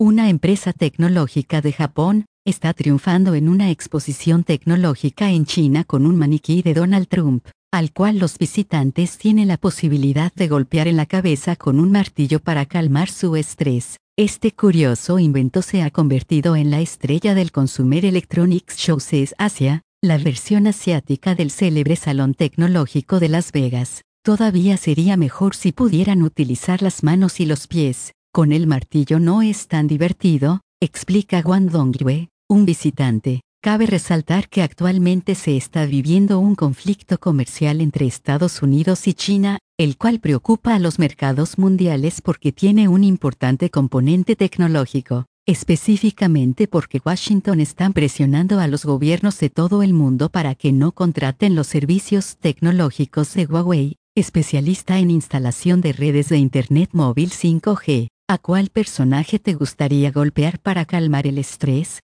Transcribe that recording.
Una empresa tecnológica de Japón está triunfando en una exposición tecnológica en China con un maniquí de Donald Trump, al cual los visitantes tienen la posibilidad de golpear en la cabeza con un martillo para calmar su estrés. Este curioso invento se ha convertido en la estrella del Consumer Electronics Show CES Asia, la versión asiática del célebre salón tecnológico de Las Vegas. Todavía sería mejor si pudieran utilizar las manos y los pies. Con el martillo no es tan divertido, explica Wang Dongyue, un visitante. Cabe resaltar que actualmente se está viviendo un conflicto comercial entre Estados Unidos y China, el cual preocupa a los mercados mundiales porque tiene un importante componente tecnológico, específicamente porque Washington está presionando a los gobiernos de todo el mundo para que no contraten los servicios tecnológicos de Huawei, especialista en instalación de redes de Internet móvil 5G. ¿A cuál personaje te gustaría golpear para calmar el estrés?